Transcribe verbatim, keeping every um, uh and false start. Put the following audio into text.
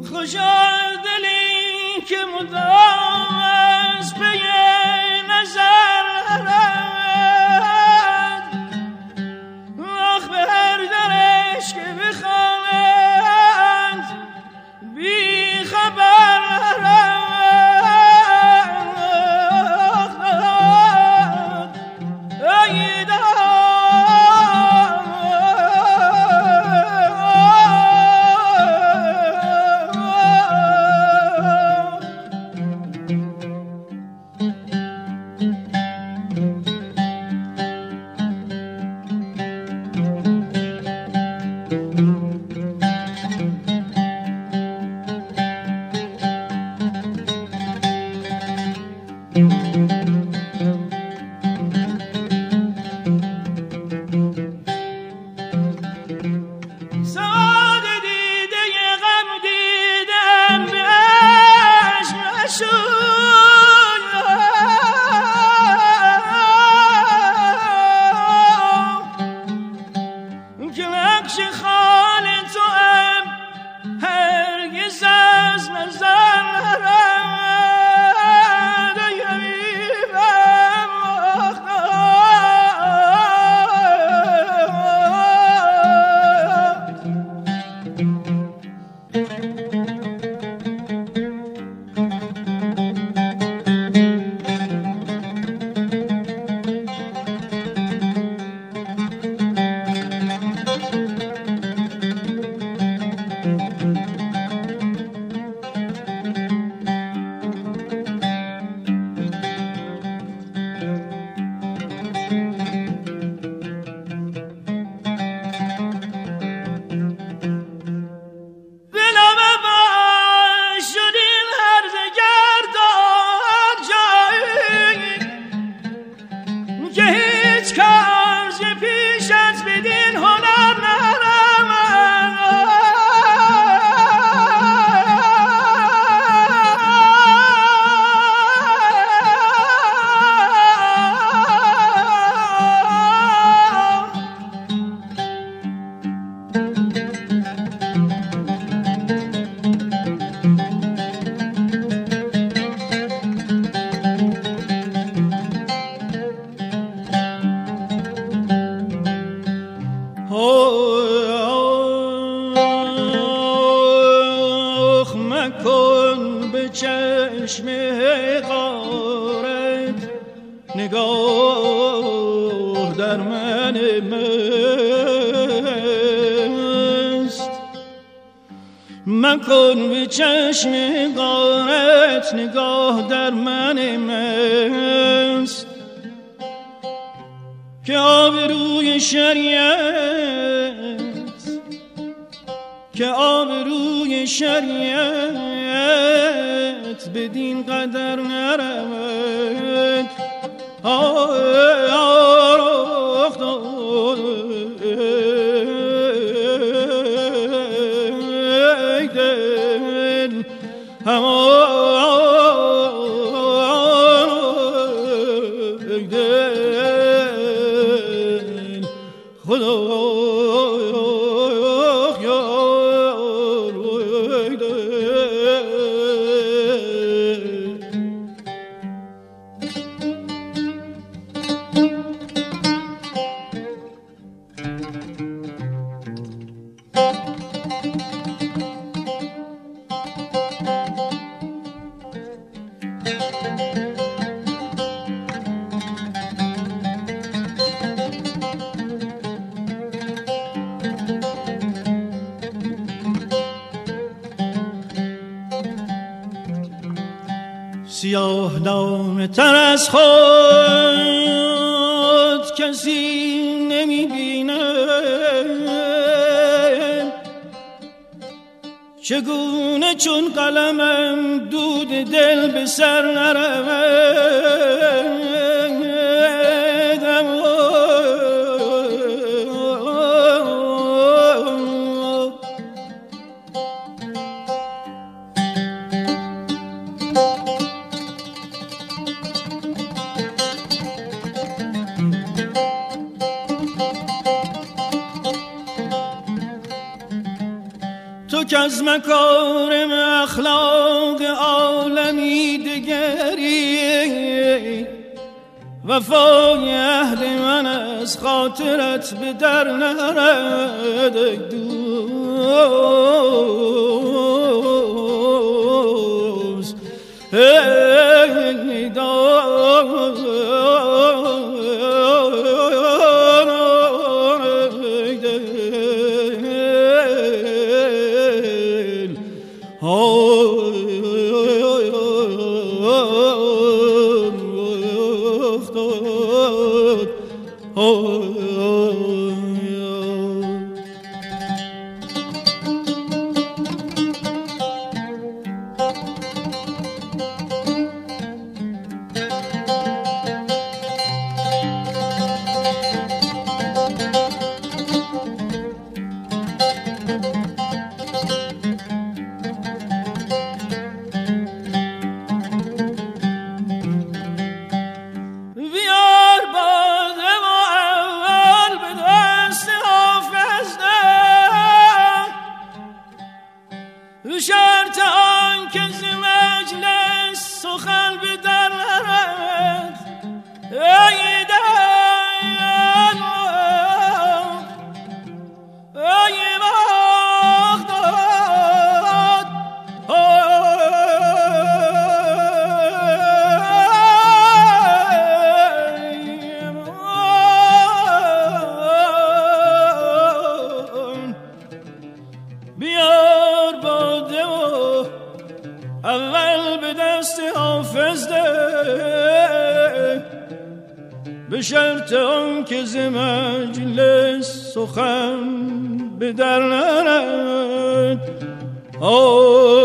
خوشا دلی که مدام از پی نظر نرد، آخ به هر درش که بخواند بی خبر نرد. ای دار نگاه در من مست، مکن به چشم غارت نگاه در من مست، که آبروی شریعت که آبروی شریعت بدین قدر نرود. آه آه دل دل خدا سیاه دامه تر از خود کسی نمی بینه، چگونه چون قلمم دود دل به سر نرود. که از مکارم اخلاق عالمی دگری وفای اهل من از خاطرت به در نرد دوست ای دوست شرط آن که ز مجلس سخن به در نرد ای دل ای بغداد بیار باده و اول به دست حافظ ده به شرط آن که ز مجلس سخن به در نرد.